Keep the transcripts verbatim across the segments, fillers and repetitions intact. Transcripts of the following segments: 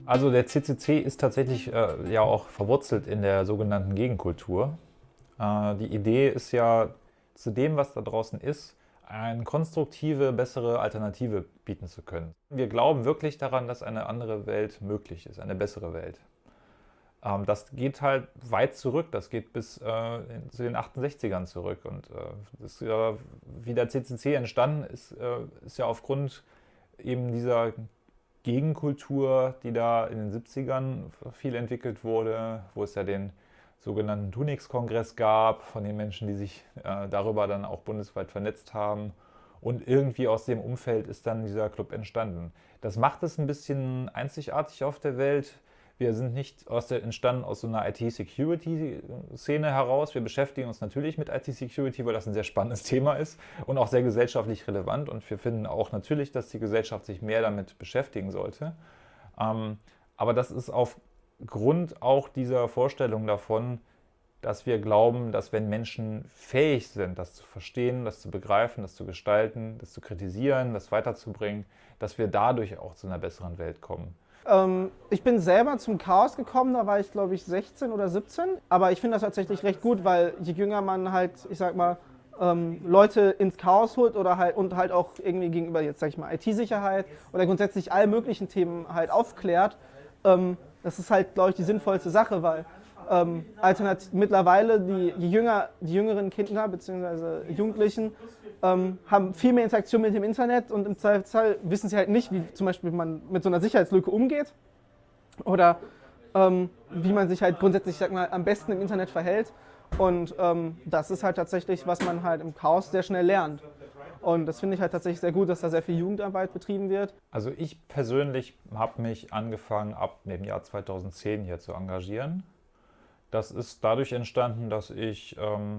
Also der C C C ist tatsächlich äh, ja auch verwurzelt in der sogenannten Gegenkultur. Äh, die Idee ist ja, zu dem, was da draußen ist, eine konstruktive, bessere Alternative bieten zu können. Wir glauben wirklich daran, dass eine andere Welt möglich ist, eine bessere Welt. Ähm, das geht halt weit zurück, das geht bis äh, zu den achtundsechzigern zurück. Und äh, das, äh, wie der C C C entstanden ist, äh, ist ja aufgrund eben dieser Gegenkultur, die da in den siebzigern viel entwickelt wurde, wo es ja den sogenannten Tunix-Kongress gab, von den Menschen, die sich äh, darüber dann auch bundesweit vernetzt haben. Und irgendwie aus dem Umfeld ist dann dieser Club entstanden. Das macht es ein bisschen einzigartig auf der Welt. Wir sind nicht aus der, entstanden aus so einer I T-Security-Szene heraus. Wir beschäftigen uns natürlich mit I T-Security, weil das ein sehr spannendes Thema ist und auch sehr gesellschaftlich relevant. Und wir finden auch natürlich, dass die Gesellschaft sich mehr damit beschäftigen sollte. Ähm, aber das ist aufgrund auch dieser Vorstellung davon, dass wir glauben, dass wenn Menschen fähig sind, das zu verstehen, das zu begreifen, das zu gestalten, das zu kritisieren, das weiterzubringen, dass wir dadurch auch zu einer besseren Welt kommen. Ähm, ich bin selber zum Chaos gekommen, da war ich glaube ich sechzehn oder siebzehn. Aber ich finde das tatsächlich recht gut, weil je jünger man halt, ich sag mal, ähm, Leute ins Chaos holt oder halt und halt auch irgendwie gegenüber jetzt sag ich mal I T-Sicherheit oder grundsätzlich all möglichen Themen halt aufklärt, ähm, das ist halt glaube ich die sinnvollste Sache, weil ähm, alternativ mittlerweile die, die, Jünger, die jüngeren Kinder bzw. Jugendlichen ähm, haben viel mehr Interaktion mit dem Internet und im Zweifelsfall wissen sie halt nicht, wie zum Beispiel man mit so einer Sicherheitslücke umgeht oder ähm, wie man sich halt grundsätzlich sag mal, am besten im Internet verhält. Und ähm, das ist halt tatsächlich, was man halt im Chaos sehr schnell lernt. Und das finde ich halt tatsächlich sehr gut, dass da sehr viel Jugendarbeit betrieben wird. Also ich persönlich habe mich angefangen, ab dem Jahr zweitausendzehn hier zu engagieren. Das ist dadurch entstanden, dass ich ähm,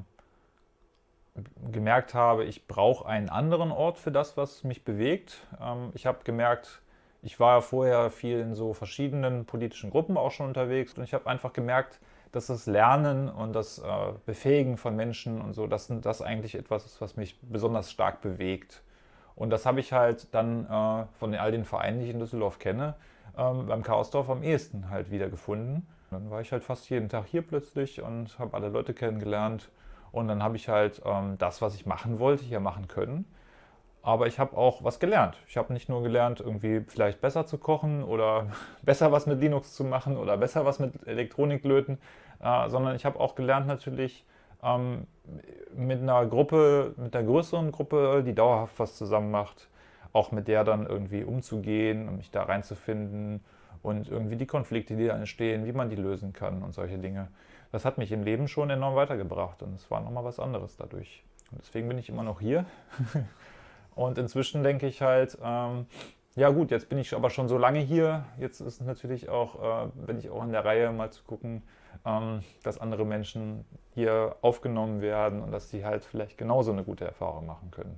gemerkt habe, ich brauche einen anderen Ort für das, was mich bewegt. Ähm, ich habe gemerkt, ich war ja vorher viel in so verschiedenen politischen Gruppen auch schon unterwegs und ich habe einfach gemerkt, dass das Lernen und das äh, Befähigen von Menschen und so, dass das eigentlich etwas ist, was mich besonders stark bewegt. Und das habe ich halt dann äh, von all den Vereinen, die ich in Düsseldorf kenne, ähm, beim Chaosdorf am ehesten halt wiedergefunden. Dann war ich halt fast jeden Tag hier plötzlich und habe alle Leute kennengelernt. Und dann habe ich halt ähm, das, was ich machen wollte, hier machen können. Aber ich habe auch was gelernt. Ich habe nicht nur gelernt, irgendwie vielleicht besser zu kochen oder besser was mit Linux zu machen oder besser was mit Elektronik löten, äh, sondern ich habe auch gelernt natürlich ähm, mit einer Gruppe, mit einer größeren Gruppe, die dauerhaft was zusammen macht, auch mit der dann irgendwie umzugehen und mich da reinzufinden und irgendwie die Konflikte, die da entstehen, wie man die lösen kann und solche Dinge. Das hat mich im Leben schon enorm weitergebracht und es war nochmal was anderes dadurch. Und deswegen bin ich immer noch hier. Und inzwischen denke ich halt, ähm, ja gut, jetzt bin ich aber schon so lange hier. Jetzt ist es natürlich auch, äh, bin ich auch in der Reihe, mal zu gucken, ähm, dass andere Menschen hier aufgenommen werden und dass sie halt vielleicht genauso eine gute Erfahrung machen können.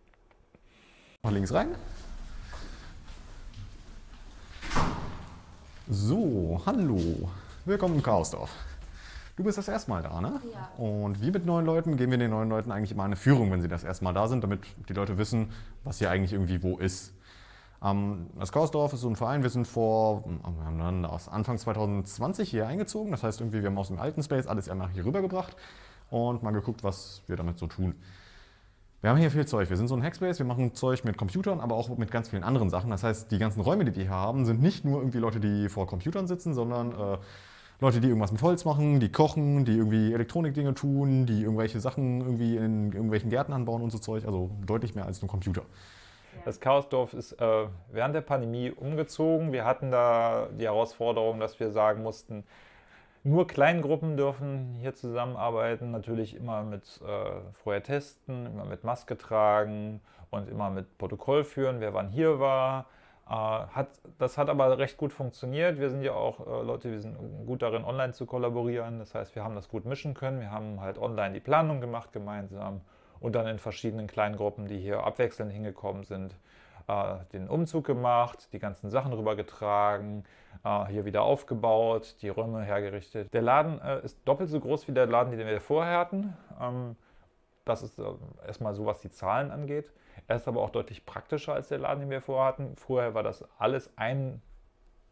Noch links rein. So, hallo. Willkommen im Chaosdorf. Du bist das erste Mal da, ne? Ja. Und wie mit neuen Leuten geben wir den neuen Leuten eigentlich immer eine Führung, wenn sie das erste Mal da sind, damit die Leute wissen, was hier eigentlich irgendwie wo ist. Ähm, das Chaosdorf ist so ein Verein, wir sind vor, wir haben dann aus Anfang zwanzig zwanzig hier eingezogen. Das heißt, irgendwie, wir haben aus dem alten Space alles einmal hier rübergebracht und mal geguckt, was wir damit so tun. Wir haben hier viel Zeug. Wir sind so ein Hackspace, wir machen Zeug mit Computern, aber auch mit ganz vielen anderen Sachen. Das heißt, die ganzen Räume, die wir hier haben, sind nicht nur irgendwie Leute, die vor Computern sitzen, sondern äh, Leute, die irgendwas mit Holz machen, die kochen, die irgendwie Elektronikdinge tun, die irgendwelche Sachen irgendwie in irgendwelchen Gärten anbauen und so Zeug. Also deutlich mehr als nur Computer. Das Chaosdorf ist äh, während der Pandemie umgezogen. Wir hatten da die Herausforderung, dass wir sagen mussten, nur Kleingruppen dürfen hier zusammenarbeiten, natürlich immer mit äh, vorher testen, immer mit Maske tragen und immer mit Protokoll führen, wer wann hier war. Äh, hat, das hat aber recht gut funktioniert. Wir sind ja auch äh, Leute, wir sind gut darin, online zu kollaborieren. Das heißt, wir haben das gut mischen können. Wir haben halt online die Planung gemacht gemeinsam und dann in verschiedenen Kleingruppen, die hier abwechselnd hingekommen sind, äh, den Umzug gemacht, die ganzen Sachen rübergetragen, äh, hier wieder aufgebaut, die Räume hergerichtet. Der Laden äh, ist doppelt so groß wie der Laden, den wir vorher hatten. Ähm, das ist äh, erstmal so, was die Zahlen angeht. Er ist aber auch deutlich praktischer als der Laden, den wir vorher hatten. Vorher war das alles ein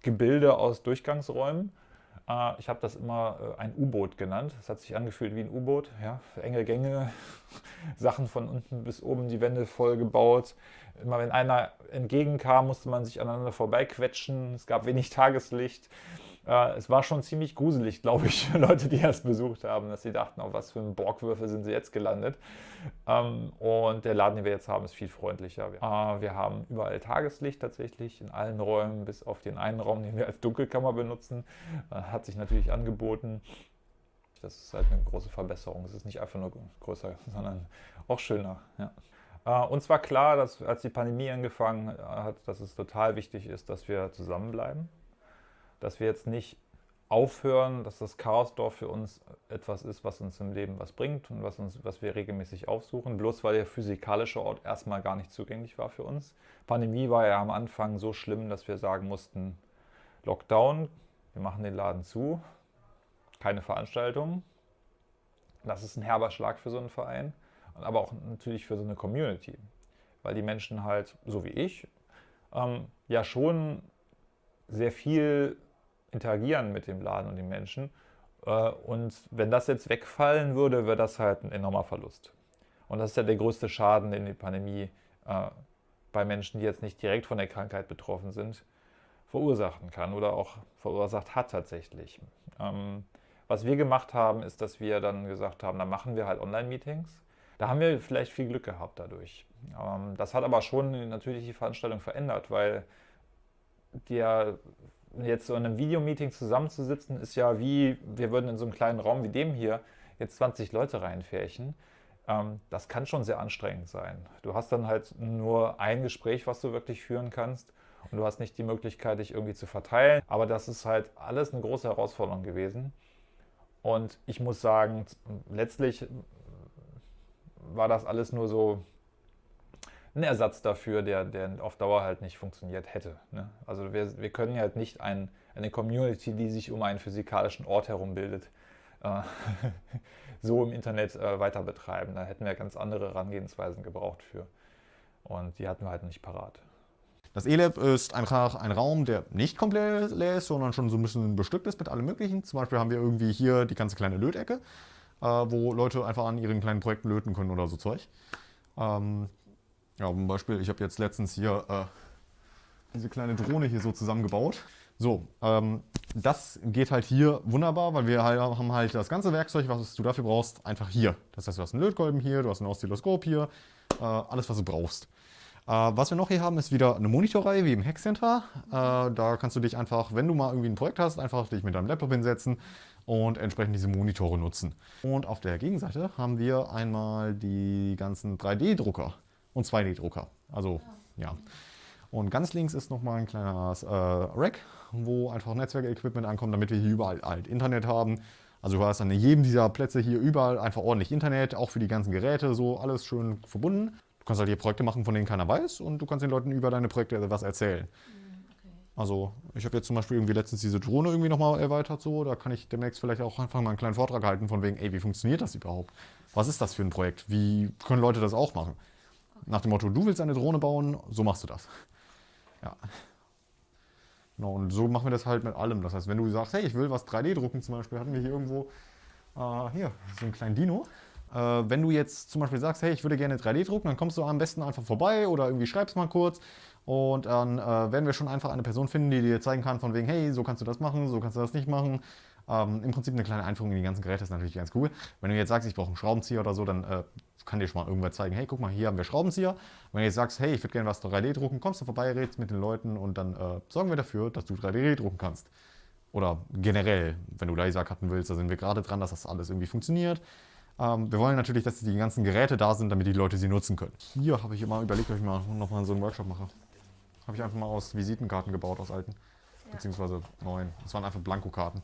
Gebilde aus Durchgangsräumen. Äh, ich habe das immer äh, ein U-Boot genannt. Das hat sich angefühlt wie ein U-Boot. Ja, enge Gänge, Sachen von unten bis oben, die Wände voll gebaut. Immer wenn einer entgegenkam, musste man sich aneinander vorbeiquetschen. Es gab wenig Tageslicht. Äh, es war schon ziemlich gruselig, glaube ich, für Leute, die das besucht haben, dass sie dachten, auf was für einen Borgwürfel sind sie jetzt gelandet. Ähm, und der Laden, den wir jetzt haben, ist viel freundlicher. Äh, wir haben überall Tageslicht tatsächlich, in allen Räumen, bis auf den einen Raum, den wir als Dunkelkammer benutzen. Äh, hat sich natürlich angeboten. Das ist halt eine große Verbesserung. Es ist nicht einfach nur größer, sondern auch schöner. Ja. Uns war klar, dass als die Pandemie angefangen hat, dass es total wichtig ist, dass wir zusammenbleiben. Dass wir jetzt nicht aufhören, dass das Chaosdorf für uns etwas ist, was uns im Leben was bringt und was, uns, was wir regelmäßig aufsuchen, bloß weil der physikalische Ort erstmal gar nicht zugänglich war für uns. Pandemie war ja am Anfang so schlimm, dass wir sagen mussten, Lockdown, wir machen den Laden zu, keine Veranstaltungen. Das ist ein herber Schlag für so einen Verein. Aber auch natürlich für so eine Community, weil die Menschen halt, so wie ich, ähm, ja schon sehr viel interagieren mit dem Laden und den Menschen. Äh, und wenn das jetzt wegfallen würde, wäre das halt ein enormer Verlust. Und das ist ja der größte Schaden, den die Pandemie äh, bei Menschen, die jetzt nicht direkt von der Krankheit betroffen sind, verursachen kann oder auch verursacht hat tatsächlich. Ähm, was wir gemacht haben, ist, dass wir dann gesagt haben, dann machen wir halt Online-Meetings. Da haben wir vielleicht viel Glück gehabt dadurch. Das hat aber schon natürlich die Veranstaltung verändert, weil der, jetzt so in einem Videomeeting zusammenzusitzen, ist ja wie, wir würden in so einem kleinen Raum wie dem hier jetzt zwanzig Leute reinfärchen. Das kann schon sehr anstrengend sein. Du hast dann halt nur ein Gespräch, was du wirklich führen kannst und du hast nicht die Möglichkeit, dich irgendwie zu verteilen. Aber das ist halt alles eine große Herausforderung gewesen. Und ich muss sagen, letztlich war das alles nur so ein Ersatz dafür, der, der auf Dauer halt nicht funktioniert hätte. Ne? Also wir, wir können halt nicht ein, eine Community, die sich um einen physikalischen Ort herum bildet, äh, so im Internet äh, weiter betreiben. Da hätten wir ganz andere Herangehensweisen gebraucht für. Und die hatten wir halt nicht parat. Das E-Lab ist einfach ein Raum, der nicht komplett leer ist, sondern schon so ein bisschen bestückt ist mit allem Möglichen. Zum Beispiel haben wir irgendwie hier die ganze kleine Lötecke, wo Leute einfach an ihren kleinen Projekten löten können oder so Zeug. Ähm, ja, zum Beispiel, ich habe jetzt letztens hier äh, diese kleine Drohne hier so zusammengebaut. So, ähm, das geht halt hier wunderbar, weil wir halt, haben halt das ganze Werkzeug, was du dafür brauchst, einfach hier. Das heißt, du hast einen Lötkolben hier, du hast ein Oszilloskop hier, äh, alles, was du brauchst. Äh, was wir noch hier haben, ist wieder eine Monitorreihe, wie im Hackcenter. Äh, da kannst du dich einfach, wenn du mal irgendwie ein Projekt hast, einfach dich mit deinem Laptop hinsetzen und entsprechend diese Monitore nutzen. Und auf der Gegenseite haben wir einmal die ganzen drei D Drucker und zwei D Drucker. Also, ja. Und ganz links ist nochmal ein kleines äh, Rack, wo einfach Netzwerkequipment ankommt, damit wir hier überall halt Internet haben. Also du hast an jedem dieser Plätze hier überall einfach ordentlich Internet, auch für die ganzen Geräte, so alles schön verbunden. Du kannst halt hier Projekte machen, von denen keiner weiß, und du kannst den Leuten über deine Projekte was erzählen. Also ich habe jetzt zum Beispiel irgendwie letztens diese Drohne irgendwie nochmal erweitert, so, da kann ich demnächst vielleicht auch einfach mal einen kleinen Vortrag halten von wegen, ey, wie funktioniert das überhaupt? Was ist das für ein Projekt? Wie können Leute das auch machen? Nach dem Motto, du willst eine Drohne bauen, so machst du das. Ja. Genau, und so machen wir das halt mit allem. Das heißt, wenn du sagst, hey, ich will was drei D drucken, zum Beispiel, hatten wir hier irgendwo, äh, hier, so einen kleinen Dino. Äh, wenn du jetzt zum Beispiel sagst, hey, ich würde gerne drei D drucken, dann kommst du am besten einfach vorbei oder irgendwie schreibst mal kurz. Und dann äh, werden wir schon einfach eine Person finden, die dir zeigen kann, von wegen, hey, so kannst du das machen, so kannst du das nicht machen. Ähm, Im Prinzip eine kleine Einführung in die ganzen Geräte ist natürlich ganz cool. Wenn du jetzt sagst, ich brauche einen Schraubenzieher oder so, dann äh, kann dir schon mal irgendwer zeigen, hey, guck mal, hier haben wir Schraubenzieher. Wenn du jetzt sagst, hey, ich würde gerne was drei D drucken, kommst du vorbei, redest mit den Leuten und dann äh, sorgen wir dafür, dass du drei D drucken kannst. Oder generell, wenn du Lasercutten willst, da sind wir gerade dran, dass das alles irgendwie funktioniert. Ähm, wir wollen natürlich, dass die ganzen Geräte da sind, damit die Leute sie nutzen können. Hier habe ich immer überlegt, ob ich mal nochmal so einen Workshop mache. Habe ich einfach mal aus Visitenkarten gebaut, aus alten. Ja. Beziehungsweise neuen. Das waren einfach Blankokarten.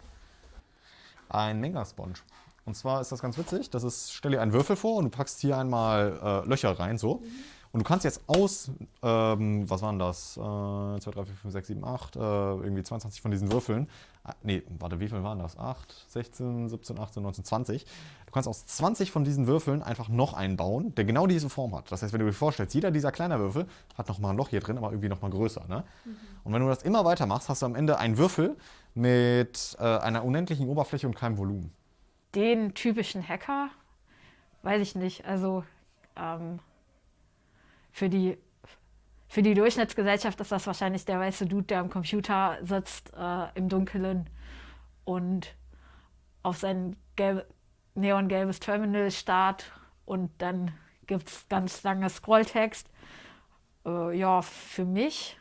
Ein Menga-Sponge. Und zwar ist das ganz witzig. Das ist, stell dir einen Würfel vor und du packst hier einmal äh, Löcher rein, so. Mhm. Und du kannst jetzt aus, ähm, was waren das? Äh, zwei, drei, vier, fünf, sechs, sieben, acht, äh, irgendwie zweiundzwanzig von diesen Würfeln. Äh, nee, warte, wie viel waren das? acht, sechzehn, siebzehn, achtzehn, neunzehn, zwanzig. Du kannst aus zwanzig von diesen Würfeln einfach noch einen bauen, der genau diese Form hat. Das heißt, wenn du dir vorstellst, jeder dieser kleinen Würfel hat nochmal ein Loch hier drin, aber irgendwie nochmal größer. Ne? Mhm. Und wenn du das immer weiter machst, hast du am Ende einen Würfel mit äh, einer unendlichen Oberfläche und keinem Volumen. Den typischen Hacker, weiß ich nicht. Also ähm, für die, für die Durchschnittsgesellschaft ist das wahrscheinlich der weiße Dude, der am Computer sitzt äh, im Dunkeln und auf sein gelb, neongelbes Terminal starrt und dann gibt es ganz lange Scrolltext. Äh, ja, für mich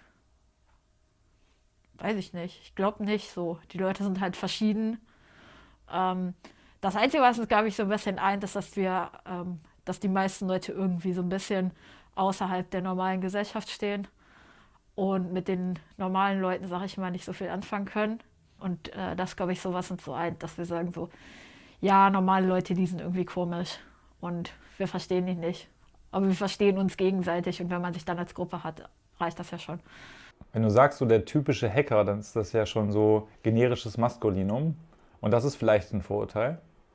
weiß ich nicht. Ich glaube nicht so. Die Leute sind halt verschieden. Ähm, das Einzige, was uns, glaube ich, so ein bisschen eint, ist, dass wir, ähm, dass die meisten Leute irgendwie so ein bisschen außerhalb der normalen Gesellschaft stehen und mit den normalen Leuten, sage ich mal, nicht so viel anfangen können. Und äh, das, glaube ich, so was uns so eint, dass wir sagen so, ja, normale Leute, die sind irgendwie komisch und wir verstehen die nicht. Aber wir verstehen uns gegenseitig und wenn man sich dann als Gruppe hat, reicht das ja schon. Wenn du sagst, so der typische Hacker, dann ist das ja schon so generisches Maskulinum. Und das ist vielleicht ein Vorurteil.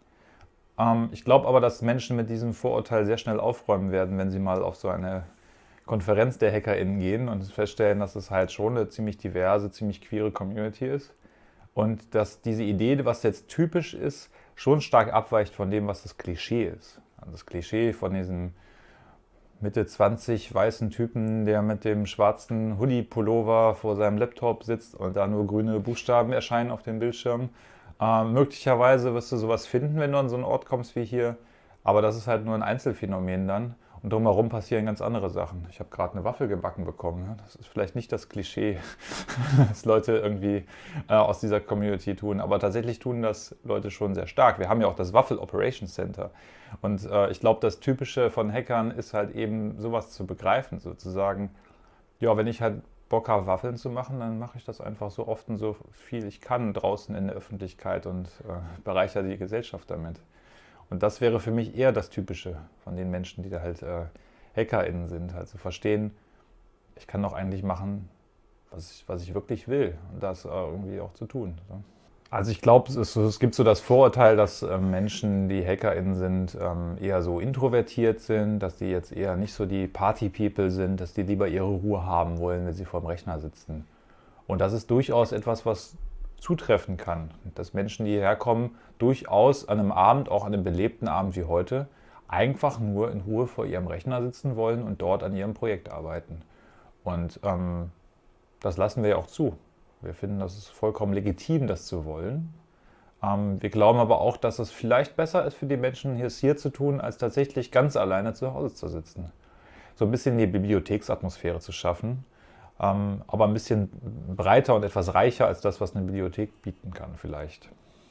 Ähm, ich glaube aber, dass Menschen mit diesem Vorurteil sehr schnell aufräumen werden, wenn sie mal auf so eine Konferenz der HackerInnen gehen und feststellen, dass es halt schon eine ziemlich diverse, ziemlich queere Community ist. Und dass diese Idee, was jetzt typisch ist, schon stark abweicht von dem, was das Klischee ist. Also das Klischee von diesem Mitte zwanzig weißen Typen, der mit dem schwarzen Hoodie-Pullover vor seinem Laptop sitzt und da nur grüne Buchstaben erscheinen auf dem Bildschirm. Ähm, möglicherweise wirst du sowas finden, wenn du an so einen Ort kommst wie hier, aber das ist halt nur ein Einzelfenomen dann. Und drumherum passieren ganz andere Sachen. Ich habe gerade eine Waffel gebacken bekommen. Ja? Das ist vielleicht nicht das Klischee, das Leute irgendwie äh, aus dieser Community tun. Aber tatsächlich tun das Leute schon sehr stark. Wir haben ja auch das Waffel Operations Center. Und äh, ich glaube, das Typische von Hackern ist halt eben sowas zu begreifen. Sozusagen, ja, wenn ich halt Bock habe, Waffeln zu machen, dann mache ich das einfach so oft und so viel ich kann draußen in der Öffentlichkeit und äh, bereichere die Gesellschaft damit. Und das wäre für mich eher das Typische von den Menschen, die da halt äh, HackerInnen sind. Also verstehen, ich kann doch eigentlich machen, was ich, was ich wirklich will und das äh, irgendwie auch zu tun. So. Also ich glaube, es, es gibt so das Vorurteil, dass äh, Menschen, die HackerInnen sind, ähm, eher so introvertiert sind, dass die jetzt eher nicht so die Party-People sind, dass die lieber ihre Ruhe haben wollen, wenn sie vor dem Rechner sitzen. Und das ist durchaus etwas, was zutreffen kann, dass Menschen, die hierher kommen, durchaus an einem Abend, auch an einem belebten Abend wie heute, einfach nur in Ruhe vor ihrem Rechner sitzen wollen und dort an ihrem Projekt arbeiten. Und ähm, das lassen wir ja auch zu. Wir finden, das ist vollkommen legitim, das zu wollen. Ähm, wir glauben aber auch, dass es vielleicht besser ist für die Menschen, es hier zu tun, als tatsächlich ganz alleine zu Hause zu sitzen. So ein bisschen die Bibliotheksatmosphäre zu schaffen. Ähm, aber ein bisschen breiter und etwas reicher als das, was eine Bibliothek bieten kann vielleicht.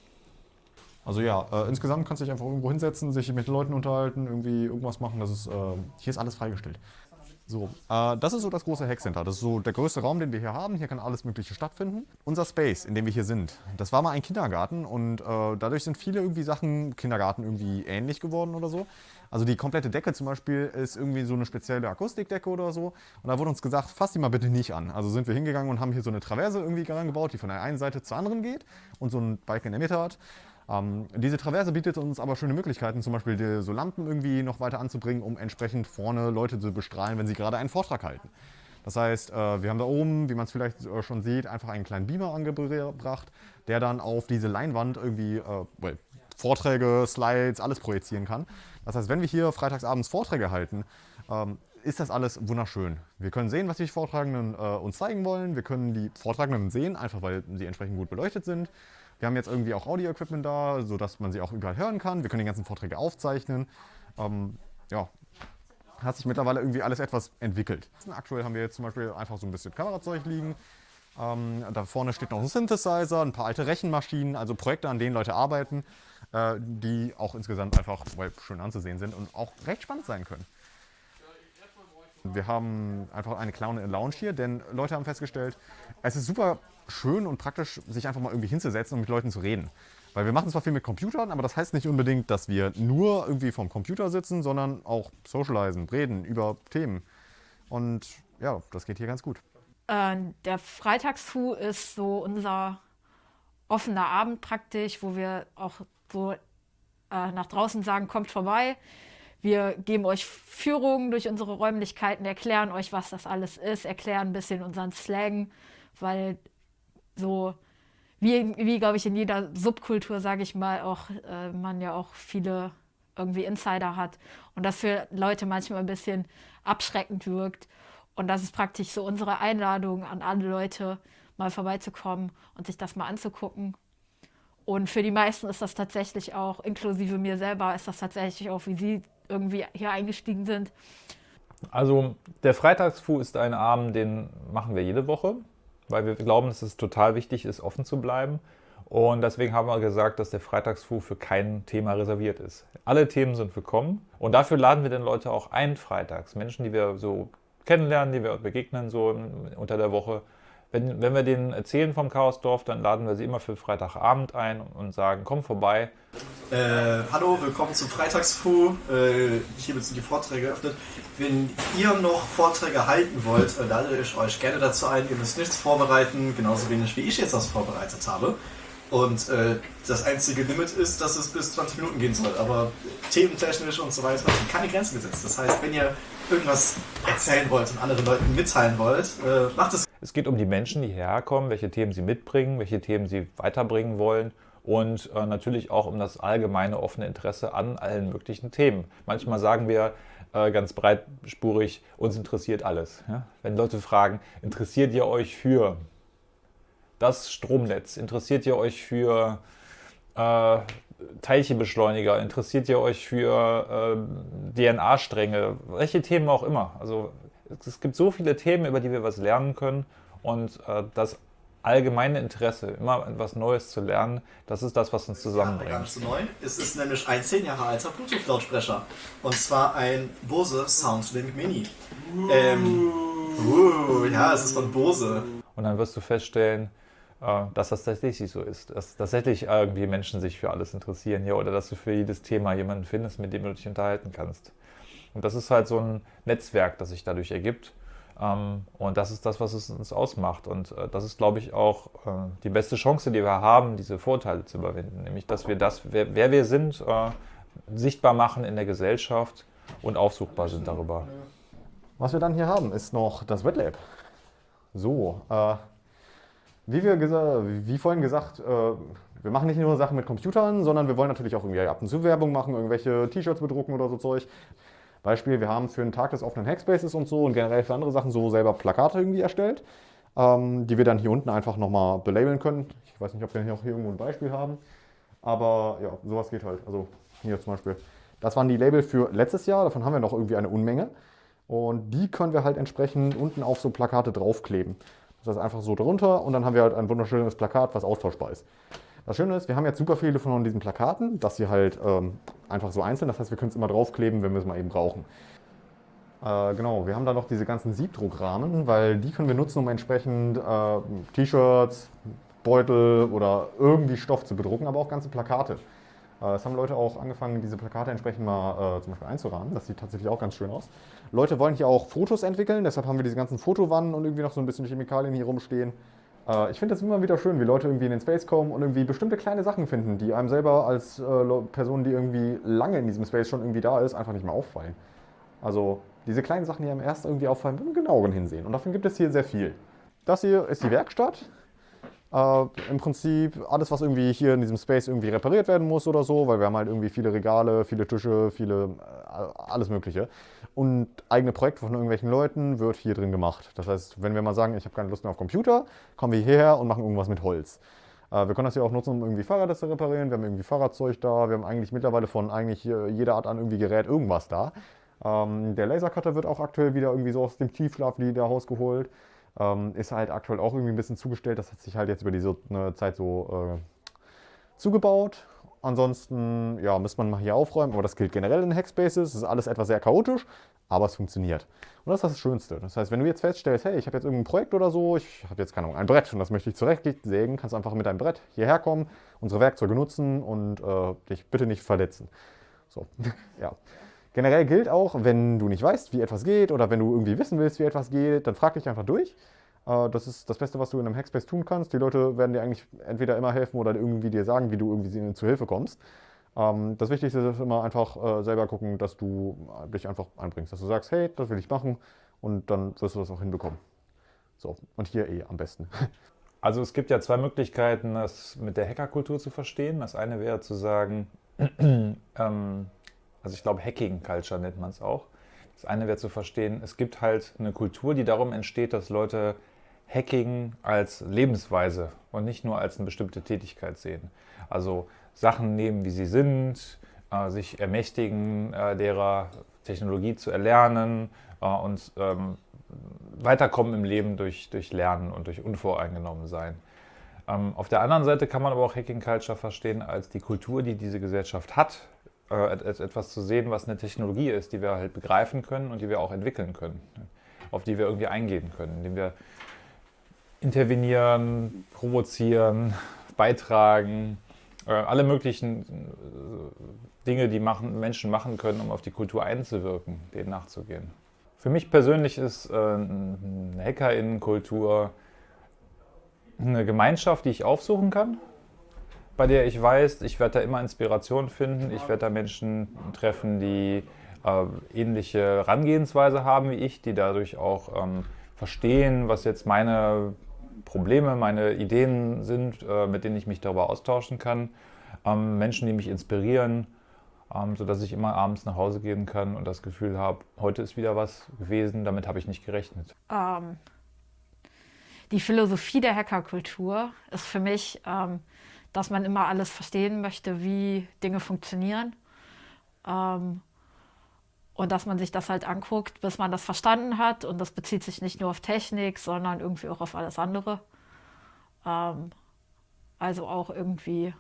Also ja, äh, insgesamt kannst du dich einfach irgendwo hinsetzen, sich mit Leuten unterhalten, irgendwie irgendwas machen. Das ist, äh, hier ist alles freigestellt. So, äh, das ist so das große Hackcenter. Das ist so der größte Raum, den wir hier haben. Hier kann alles Mögliche stattfinden. Unser Space, in dem wir hier sind, das war mal ein Kindergarten und äh, dadurch sind viele irgendwie Sachen Kindergarten irgendwie ähnlich geworden oder so. Also die komplette Decke zum Beispiel ist irgendwie so eine spezielle Akustikdecke oder so. Und da wurde uns gesagt, fass die mal bitte nicht an. Also sind wir hingegangen und haben hier so eine Traverse irgendwie gebaut, die von der einen Seite zur anderen geht und so einen Balken in der Mitte hat. Ähm, diese Traverse bietet uns aber schöne Möglichkeiten, zum Beispiel die, so Lampen irgendwie noch weiter anzubringen, um entsprechend vorne Leute zu bestrahlen, wenn sie gerade einen Vortrag halten. Das heißt, äh, wir haben da oben, wie man es vielleicht äh, schon sieht, einfach einen kleinen Beamer angebracht, der dann auf diese Leinwand irgendwie äh, well, Vorträge, Slides, alles projizieren kann. Das heißt, wenn wir hier freitagsabends Vorträge halten, ähm, ist das alles wunderschön. Wir können sehen, was die Vortragenden äh, uns zeigen wollen. Wir können die Vortragenden sehen, einfach weil sie entsprechend gut beleuchtet sind. Wir haben jetzt irgendwie auch Audio-Equipment da, sodass man sie auch überall hören kann. Wir können die ganzen Vorträge aufzeichnen. Ähm, ja, hat sich mittlerweile irgendwie alles etwas entwickelt. Aktuell haben wir jetzt zum Beispiel einfach so ein bisschen Kamerazeug liegen. Ähm, da vorne steht noch ein Synthesizer, ein paar alte Rechenmaschinen, also Projekte, an denen Leute arbeiten, äh, die auch insgesamt einfach well, schön anzusehen sind und auch recht spannend sein können. Wir haben einfach eine kleine Lounge hier, denn Leute haben festgestellt, es ist super schön und praktisch, sich einfach mal irgendwie hinzusetzen und mit Leuten zu reden. Weil wir machen zwar viel mit Computern, aber das heißt nicht unbedingt, dass wir nur irgendwie vorm Computer sitzen, sondern auch socialisen, reden über Themen. Und ja, das geht hier ganz gut. Äh, der Freitagsfu ist so unser offener Abend praktisch, wo wir auch so äh, nach draußen sagen, kommt vorbei. Wir geben euch Führungen durch unsere Räumlichkeiten, erklären euch, was das alles ist, erklären ein bisschen unseren Slang, weil so, wie, wie glaube ich, in jeder Subkultur, sage ich mal, auch äh, man ja auch viele irgendwie Insider hat und das für Leute manchmal ein bisschen abschreckend wirkt. Und das ist praktisch so unsere Einladung an alle Leute, mal vorbeizukommen und sich das mal anzugucken. Und für die meisten ist das tatsächlich auch, inklusive mir selber, ist das tatsächlich auch, wie sie irgendwie hier eingestiegen sind. Also der Freitagsfu ist ein Abend, den machen wir jede Woche, weil wir glauben, dass es total wichtig ist, offen zu bleiben. Und deswegen haben wir gesagt, dass der Freitagsfu für kein Thema reserviert ist. Alle Themen sind willkommen und dafür laden wir dann Leute auch ein freitags. Menschen, die wir so kennenlernen, die wir begegnen so unter der Woche. Wenn, wenn wir denen erzählen vom Chaosdorf, dann laden wir sie immer für Freitagabend ein und sagen, komm vorbei. Äh, hallo, willkommen zum Freitagsfu. Äh, hiermit sind die Vorträge eröffnet. Wenn ihr noch Vorträge halten wollt, äh, lade ich euch gerne dazu ein. Ihr müsst nichts vorbereiten, genauso wenig wie ich jetzt was vorbereitet habe. Und äh, das einzige Limit ist, dass es bis zwanzig Minuten gehen soll. Aber thementechnisch und so weiter sind keine Grenzen gesetzt. Das heißt, wenn ihr irgendwas erzählen wollt und anderen Leuten mitteilen wollt, äh, macht es. Es geht um die Menschen, die hierher kommen, welche Themen sie mitbringen, welche Themen sie weiterbringen wollen und äh, natürlich auch um das allgemeine offene Interesse an allen möglichen Themen. Manchmal sagen wir äh, ganz breitspurig, uns interessiert alles. Ja? Wenn Leute fragen, interessiert ihr euch für das Stromnetz, interessiert ihr euch für äh, Teilchenbeschleuniger, interessiert ihr euch für äh, D N A-Stränge, welche Themen auch immer. Also es gibt so viele Themen, über die wir was lernen können und äh, das allgemeine Interesse, immer etwas Neues zu lernen, das ist das, was uns zusammenbringt. Ja, gar nicht so neu. Es ist nämlich ein zehn Jahre alter Bluetooth-Lautsprecher und zwar ein Bose Soundlink Mini. Ähm, uh, ja, es ist von Bose. Und dann wirst du feststellen, dass das tatsächlich so ist, dass tatsächlich irgendwie Menschen sich für alles interessieren hier oder dass du für jedes Thema jemanden findest, mit dem du dich unterhalten kannst. Und das ist halt so ein Netzwerk, das sich dadurch ergibt. Und das ist das, was es uns ausmacht. Und das ist, glaube ich, auch die beste Chance, die wir haben, diese Vorteile zu überwinden. Nämlich, dass wir das, wer, wer wir sind, sichtbar machen in der Gesellschaft und aufsuchbar sind darüber. Was wir dann hier haben, ist noch das Wet Lab. So, äh, Wie, wir wie vorhin gesagt, äh, wir machen nicht nur Sachen mit Computern, sondern wir wollen natürlich auch irgendwie ab und zu Werbung machen, irgendwelche T-Shirts bedrucken oder so Zeug. Beispiel, wir haben für einen Tag des offenen Hackspaces und so und generell für andere Sachen so selber Plakate irgendwie erstellt, ähm, die wir dann hier unten einfach nochmal belabeln können. Ich weiß nicht, ob wir hier auch hier irgendwo ein Beispiel haben, aber ja, sowas geht halt. Also hier zum Beispiel. Das waren die Label für letztes Jahr, davon haben wir noch irgendwie eine Unmenge und die können wir halt entsprechend unten auf so Plakate draufkleben. Das ist einfach so drunter und dann haben wir halt ein wunderschönes Plakat, was austauschbar ist. Das Schöne ist, wir haben jetzt super viele von diesen Plakaten, dass sie halt ähm, einfach so einzeln, das heißt, wir können es immer draufkleben, wenn wir es mal eben brauchen. Äh, genau, wir haben da noch diese ganzen Siebdruckrahmen, weil die können wir nutzen, um entsprechend äh, T-Shirts, Beutel oder irgendwie Stoff zu bedrucken, aber auch ganze Plakate. Äh, es haben Leute auch angefangen, diese Plakate entsprechend mal äh, zum Beispiel einzurahmen. Das sieht tatsächlich auch ganz schön aus. Leute wollen hier auch Fotos entwickeln, deshalb haben wir diese ganzen Fotowannen und irgendwie noch so ein bisschen Chemikalien hier rumstehen. Äh, ich finde das immer wieder schön, wie Leute irgendwie in den Space kommen und irgendwie bestimmte kleine Sachen finden, die einem selber als äh, Person, die irgendwie lange in diesem Space schon irgendwie da ist, einfach nicht mehr auffallen. Also diese kleinen Sachen, die einem erst irgendwie auffallen, beim genaueren hinsehen. Und davon gibt es hier sehr viel. Das hier ist die Werkstatt. Äh, Im Prinzip alles, was irgendwie hier in diesem Space irgendwie repariert werden muss oder so, weil wir haben halt irgendwie viele Regale, viele Tische, viele, äh, alles Mögliche. Und eigene Projekte von irgendwelchen Leuten wird hier drin gemacht. Das heißt, wenn wir mal sagen, ich habe keine Lust mehr auf Computer, kommen wir hierher und machen irgendwas mit Holz. Äh, wir können das hier auch nutzen, um irgendwie Fahrräder zu reparieren. Wir haben irgendwie Fahrradzeug da. Wir haben eigentlich mittlerweile von eigentlich jeder Art an irgendwie Gerät irgendwas da. Ähm, der Lasercutter wird auch aktuell wieder irgendwie so aus dem Tiefschlaf wieder rausgeholt. Ähm, ist halt aktuell auch irgendwie ein bisschen zugestellt. Das hat sich halt jetzt über diese eine Zeit so äh, zugebaut. Ansonsten ja, müsste man mal hier aufräumen, aber das gilt generell in Hackspaces. Es ist alles etwas sehr chaotisch, aber es funktioniert. Und das ist das Schönste. Das heißt, wenn du jetzt feststellst, hey, ich habe jetzt irgendein Projekt oder so, ich habe jetzt keine Ahnung, ein Brett und das möchte ich zurechtsägen, kannst du einfach mit deinem Brett hierher kommen, unsere Werkzeuge nutzen und äh, dich bitte nicht verletzen. So, ja. Generell gilt auch, wenn du nicht weißt, wie etwas geht oder wenn du irgendwie wissen willst, wie etwas geht, dann frag dich einfach durch. Äh, das ist das Beste, was du in einem Hackspace tun kannst. Die Leute werden dir eigentlich entweder immer helfen oder irgendwie dir sagen, wie du irgendwie ihnen zu Hilfe kommst. Ähm, das Wichtigste ist immer einfach äh, selber gucken, dass du dich einfach einbringst. Dass du sagst, hey, das will ich machen und dann wirst du das auch hinbekommen. So, und hier eh am besten. Also es gibt ja zwei Möglichkeiten, das mit der Hackerkultur zu verstehen. Das eine wäre zu sagen, ähm, also ich glaube Hacking Culture nennt man es auch. Das eine wäre zu verstehen, es gibt halt eine Kultur, die darum entsteht, dass Leute Hacking als Lebensweise und nicht nur als eine bestimmte Tätigkeit sehen. Also Sachen nehmen, wie sie sind, äh, sich ermächtigen, äh, derer Technologie zu erlernen äh, und ähm, weiterkommen im Leben durch, durch Lernen und durch unvoreingenommen sein. Ähm, auf der anderen Seite kann man aber auch Hacking Culture verstehen als die Kultur, die diese Gesellschaft hat, äh, etwas zu sehen, was eine Technologie ist, die wir halt begreifen können und die wir auch entwickeln können, auf die wir irgendwie eingehen können, indem wir intervenieren, provozieren, beitragen, äh, alle möglichen äh, Dinge, die machen, Menschen machen können, um auf die Kultur einzuwirken, denen nachzugehen. Für mich persönlich ist äh, eine HackerInnen-Kultur eine Gemeinschaft, die ich aufsuchen kann, bei der ich weiß, ich werde da immer Inspiration finden, ich werde da Menschen treffen, die äh, ähnliche Herangehensweise haben wie ich, die dadurch auch ähm, verstehen, was jetzt meine Probleme, meine Ideen sind, äh, mit denen ich mich darüber austauschen kann. Ähm, Menschen, die mich inspirieren, ähm, sodass ich immer abends nach Hause gehen kann und das Gefühl habe, heute ist wieder was gewesen, damit habe ich nicht gerechnet. Ähm, die Philosophie der Hackerkultur ist für mich, ähm, dass man immer alles verstehen möchte, wie Dinge funktionieren. Ähm, Und dass man sich das halt anguckt, bis man das verstanden hat. Und das bezieht sich nicht nur auf Technik, sondern irgendwie auch auf alles andere. Ähm, also auch irgendwie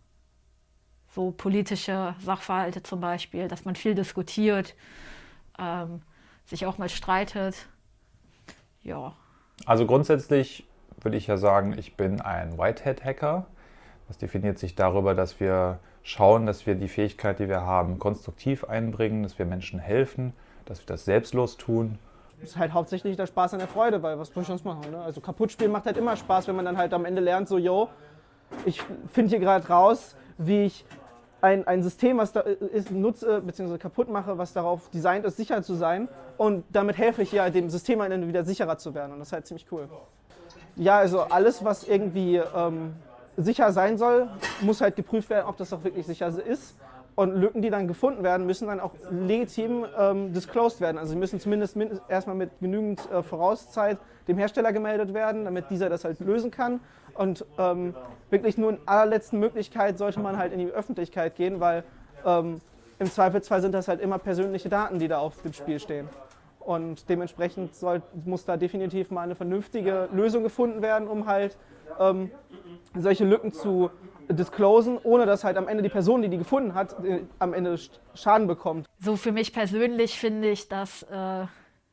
so politische Sachverhalte zum Beispiel, dass man viel diskutiert, ähm, sich auch mal streitet. Ja. Also grundsätzlich würde ich ja sagen, ich bin ein Whitehat-Hacker. Das definiert sich darüber, dass wir schauen, dass wir die Fähigkeit, die wir haben, konstruktiv einbringen, dass wir Menschen helfen, dass wir das selbstlos tun. Das ist halt hauptsächlich der Spaß an der Freude, weil was soll ich sonst machen? Ne? Also kaputt spielen macht halt immer Spaß, wenn man dann halt am Ende lernt, so, yo, ich finde hier gerade raus, wie ich ein, ein System, was da ist, nutze bzw. kaputt mache, was darauf designt ist, sicher zu sein. Und damit helfe ich ja dem System am Ende wieder sicherer zu werden. Und das ist halt ziemlich cool. Ja, also alles, was irgendwie ähm, sicher sein soll, muss halt geprüft werden, ob das auch wirklich sicher ist. Und Lücken, die dann gefunden werden, müssen dann auch legitim ähm, disclosed werden. Also sie müssen zumindest min- erstmal mit genügend äh, Vorauszeit dem Hersteller gemeldet werden, damit dieser das halt lösen kann. Und ähm, wirklich nur in allerletzten Möglichkeit sollte man halt in die Öffentlichkeit gehen, weil ähm, im Zweifelsfall sind das halt immer persönliche Daten, die da auf dem Spiel stehen. Und dementsprechend soll, muss da definitiv mal eine vernünftige Lösung gefunden werden, um halt ähm, solche Lücken zu disclosen, ohne dass halt am Ende die Person, die die gefunden hat, äh, am Ende Schaden bekommt. So für mich persönlich finde ich, dass äh,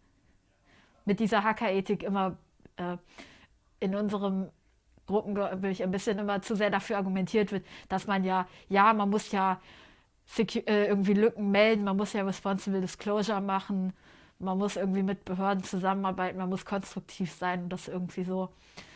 mit dieser Hackerethik immer äh, in unserem Gruppen, glaube ich, ein bisschen immer zu sehr dafür argumentiert wird, dass man ja, ja, man muss ja secu- äh, irgendwie Lücken melden, man muss ja Responsible Disclosure machen, man muss irgendwie mit Behörden zusammenarbeiten, man muss konstruktiv sein und das irgendwie so.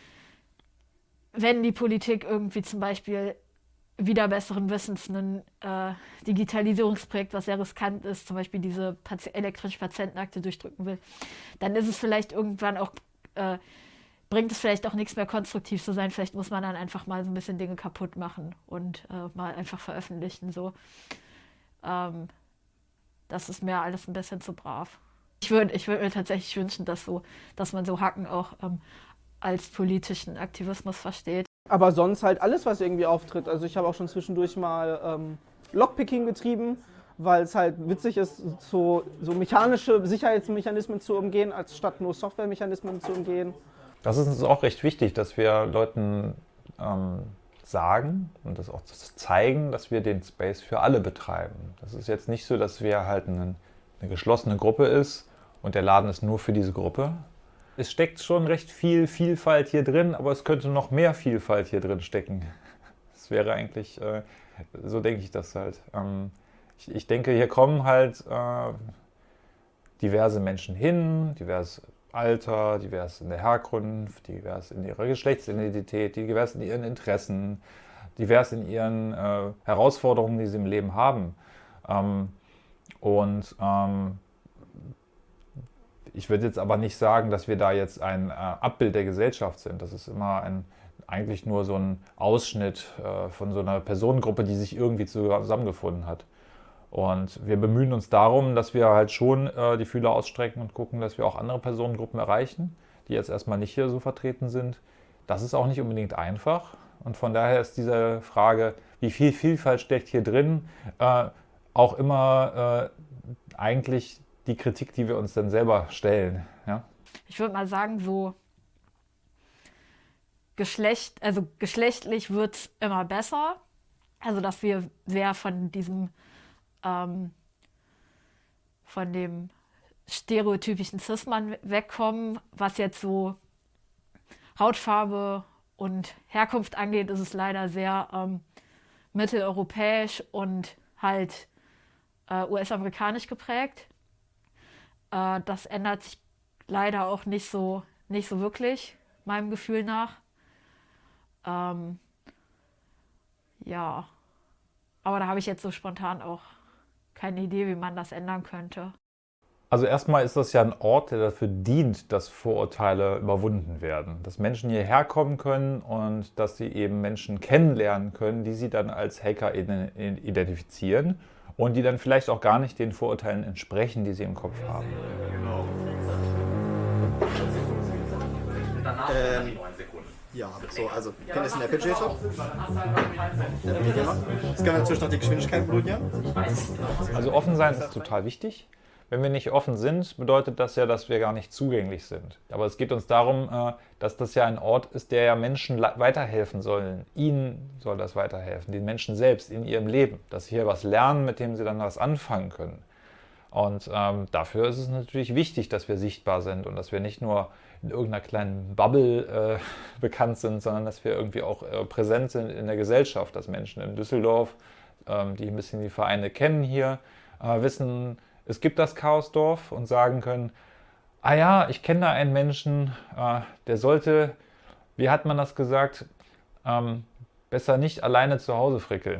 Wenn die Politik irgendwie zum Beispiel wieder besseren Wissens ein äh, Digitalisierungsprojekt, was sehr riskant ist, zum Beispiel diese Pati- elektrische Patientenakte durchdrücken will, dann ist es vielleicht irgendwann auch, äh, bringt es vielleicht auch nichts mehr konstruktiv zu sein. Vielleicht muss man dann einfach mal so ein bisschen Dinge kaputt machen und äh, mal einfach veröffentlichen. So. Ähm, das ist mir alles ein bisschen zu brav. Ich würde ich würd mir tatsächlich wünschen, dass, so, dass man so Hacken auch ähm, als politischen Aktivismus versteht. Aber sonst halt alles, was irgendwie auftritt. Also ich habe auch schon zwischendurch mal ähm, Lockpicking getrieben, weil es halt witzig ist, so, so mechanische Sicherheitsmechanismen zu umgehen, als statt nur Softwaremechanismen zu umgehen. Das ist uns auch recht wichtig, dass wir Leuten ähm, sagen und das auch zeigen, dass wir den Space für alle betreiben. Das ist jetzt nicht so, dass wir halt eine, eine geschlossene Gruppe ist und der Laden ist nur für diese Gruppe. Es steckt schon recht viel Vielfalt hier drin, aber es könnte noch mehr Vielfalt hier drin stecken. Das wäre eigentlich, äh, so denke ich das halt. Ähm, Ich, ich denke, hier kommen halt äh, diverse Menschen hin, divers Alter, divers in der Herkunft, divers in ihrer Geschlechtsidentität, divers in ihren Interessen, divers in ihren äh, Herausforderungen, die sie im Leben haben. Ähm, und ähm, ich würde jetzt aber nicht sagen, dass wir da jetzt ein äh, Abbild der Gesellschaft sind. Das ist immer ein, eigentlich nur so ein Ausschnitt äh, von so einer Personengruppe, die sich irgendwie zusammengefunden hat. Und wir bemühen uns darum, dass wir halt schon äh, die Fühler ausstrecken und gucken, dass wir auch andere Personengruppen erreichen, die jetzt erstmal nicht hier so vertreten sind. Das ist auch nicht unbedingt einfach. Und von daher ist diese Frage, wie viel Vielfalt steckt hier drin, äh, auch immer äh, eigentlich die Kritik, die wir uns dann selber stellen. Ja? Ich würde mal sagen, so Geschlecht, also geschlechtlich wird es immer besser. Also dass wir sehr von diesem ähm, von dem stereotypischen Cis-Mann wegkommen. Was jetzt so Hautfarbe und Herkunft angeht, ist es leider sehr ähm, mitteleuropäisch und halt äh, U S-amerikanisch geprägt. Äh, das ändert sich leider auch nicht so, nicht so wirklich, meinem Gefühl nach. Ähm, ja, aber da habe ich jetzt so spontan auch keine Idee, wie man das ändern könnte. Also erstmal ist das ja ein Ort, der dafür dient, dass Vorurteile überwunden werden. Dass Menschen hierher kommen können und dass sie eben Menschen kennenlernen können, die sie dann als Hacker identifizieren und die dann vielleicht auch gar nicht den Vorurteilen entsprechen, die sie im Kopf haben. Ähm, ja, so, also, kennt ihr den Arpeggiator? Jetzt können wir natürlich noch die Geschwindigkeit modulieren. Also offen sein ist total wichtig. Wenn wir nicht offen sind, bedeutet das ja, dass wir gar nicht zugänglich sind. Aber es geht uns darum, dass das ja ein Ort ist, der ja Menschen weiterhelfen soll. Ihnen soll das weiterhelfen, den Menschen selbst in ihrem Leben. Dass sie hier was lernen, mit dem sie dann was anfangen können. Und ähm, dafür ist es natürlich wichtig, dass wir sichtbar sind und dass wir nicht nur in irgendeiner kleinen Bubble äh, bekannt sind, sondern dass wir irgendwie auch äh, präsent sind in der Gesellschaft. Dass Menschen in Düsseldorf, ähm, die ein bisschen die Vereine kennen hier, äh, wissen, es gibt das Chaosdorf und sagen können, ah ja, ich kenne da einen Menschen, äh, der sollte, wie hat man das gesagt, ähm, besser nicht alleine zu Hause frickeln.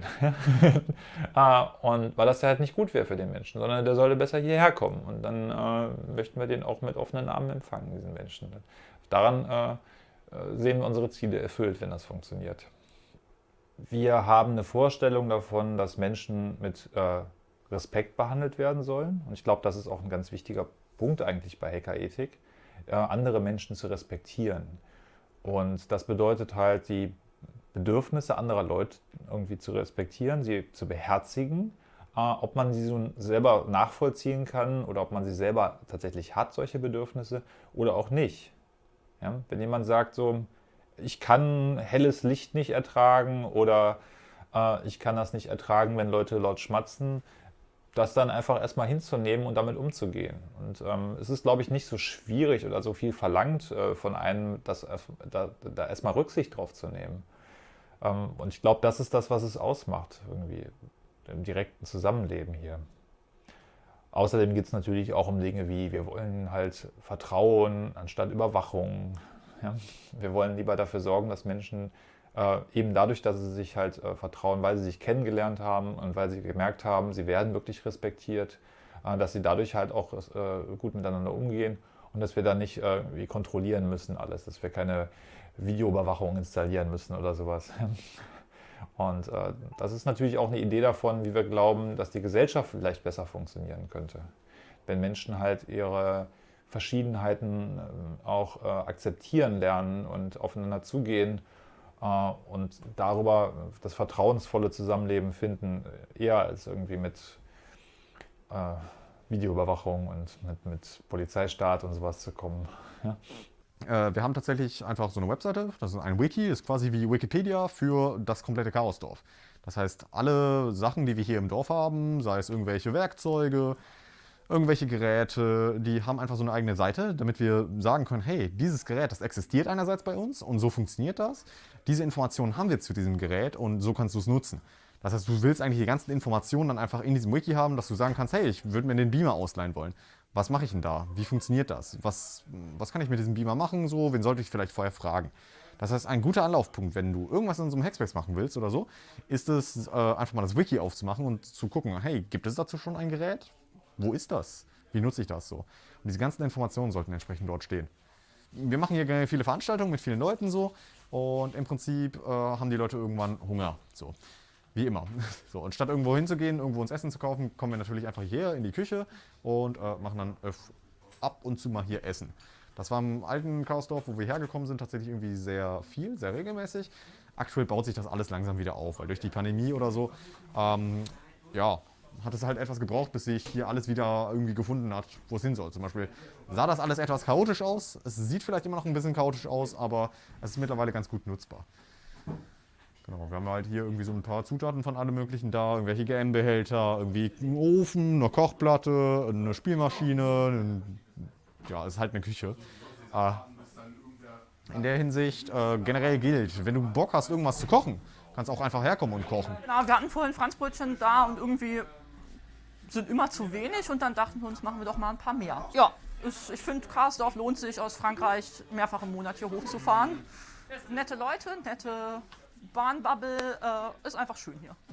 äh, und weil das ja halt nicht gut wäre für den Menschen, sondern der sollte besser hierher kommen. Und dann äh, möchten wir den auch mit offenen Armen empfangen, diesen Menschen. Daran äh, sehen wir unsere Ziele erfüllt, wenn das funktioniert. Wir haben eine Vorstellung davon, dass Menschen mit äh, Respekt behandelt werden sollen. Und ich glaube, das ist auch ein ganz wichtiger Punkt eigentlich bei Hackerethik, äh, andere Menschen zu respektieren. Und das bedeutet halt, die Bedürfnisse anderer Leute irgendwie zu respektieren, sie zu beherzigen, äh, ob man sie so selber nachvollziehen kann oder ob man sie selber tatsächlich hat, solche Bedürfnisse, oder auch nicht. Ja? Wenn jemand sagt so, ich kann helles Licht nicht ertragen oder äh, ich kann das nicht ertragen, wenn Leute laut schmatzen, das dann einfach erstmal hinzunehmen und damit umzugehen. Und ähm, es ist, glaube ich, nicht so schwierig oder so viel verlangt äh, von einem, das, da, da erstmal Rücksicht drauf zu nehmen. Ähm, und ich glaube, das ist das, was es ausmacht, irgendwie im direkten Zusammenleben hier. Außerdem geht es natürlich auch um Dinge wie, wir wollen halt Vertrauen anstatt Überwachung. Ja? Wir wollen lieber dafür sorgen, dass Menschen äh, eben dadurch, dass sie sich halt äh, vertrauen, weil sie sich kennengelernt haben und weil sie gemerkt haben, sie werden wirklich respektiert, äh, dass sie dadurch halt auch äh, gut miteinander umgehen und dass wir dann nicht äh, wie kontrollieren müssen alles, dass wir keine Videoüberwachung installieren müssen oder sowas. Und äh, das ist natürlich auch eine Idee davon, wie wir glauben, dass die Gesellschaft vielleicht besser funktionieren könnte. Wenn Menschen halt ihre Verschiedenheiten äh, auch äh, akzeptieren lernen und aufeinander zugehen äh, und darüber das vertrauensvolle Zusammenleben finden, eher als irgendwie mit äh, Videoüberwachung und mit, mit Polizeistaat und sowas zu kommen. Ja. Wir haben tatsächlich einfach so eine Webseite, das ist ein Wiki, ist quasi wie Wikipedia für das komplette Chaosdorf. Das heißt, alle Sachen, die wir hier im Dorf haben, sei es irgendwelche Werkzeuge, irgendwelche Geräte, die haben einfach so eine eigene Seite, damit wir sagen können, hey, dieses Gerät, das existiert einerseits bei uns und so funktioniert das. Diese Informationen haben wir zu diesem Gerät und so kannst du es nutzen. Das heißt, du willst eigentlich die ganzen Informationen dann einfach in diesem Wiki haben, dass du sagen kannst, hey, ich würde mir den Beamer ausleihen wollen. Was mache ich denn da? Wie funktioniert das? Was, was kann ich mit diesem Beamer machen? So, wen sollte ich vielleicht vorher fragen? Das heißt, ein guter Anlaufpunkt, wenn du irgendwas in so einem Hackspace machen willst oder so, ist es, äh, einfach mal das Wiki aufzumachen und zu gucken, hey, gibt es dazu schon ein Gerät? Wo ist das? Wie nutze ich das so? Und diese ganzen Informationen sollten entsprechend dort stehen. Wir machen hier viele Veranstaltungen mit vielen Leuten so und im Prinzip äh, haben die Leute irgendwann Hunger. So. Wie immer. So, und statt irgendwo hinzugehen, irgendwo uns Essen zu kaufen, kommen wir natürlich einfach hier in die Küche und äh, machen dann äh, ab und zu mal hier Essen. Das war im alten Chaosdorf, wo wir hergekommen sind, tatsächlich irgendwie sehr viel, sehr regelmäßig. Aktuell baut sich das alles langsam wieder auf, weil durch die Pandemie oder so, ähm, ja, hat es halt etwas gebraucht, bis sich hier alles wieder irgendwie gefunden hat, wo es hin soll. Zum Beispiel sah das alles etwas chaotisch aus. Es sieht vielleicht immer noch ein bisschen chaotisch aus, aber es ist mittlerweile ganz gut nutzbar. Genau, wir haben halt hier irgendwie so ein paar Zutaten von allem Möglichen da, irgendwelche G M-Behälter, irgendwie einen Ofen, eine Kochplatte, eine Spielmaschine, ein, ja, es ist halt eine Küche. Äh, in der Hinsicht äh, generell gilt, wenn du Bock hast, irgendwas zu kochen, kannst auch einfach herkommen und kochen. Na, wir hatten vorhin Franzbrötchen da und irgendwie sind immer zu wenig und dann dachten wir uns, machen wir doch mal ein paar mehr. Ja, ich, ich finde, Karsdorf lohnt sich aus Frankreich mehrfach im Monat hier hochzufahren. Nette Leute, nette Bahnbubble, äh, ist einfach schön hier.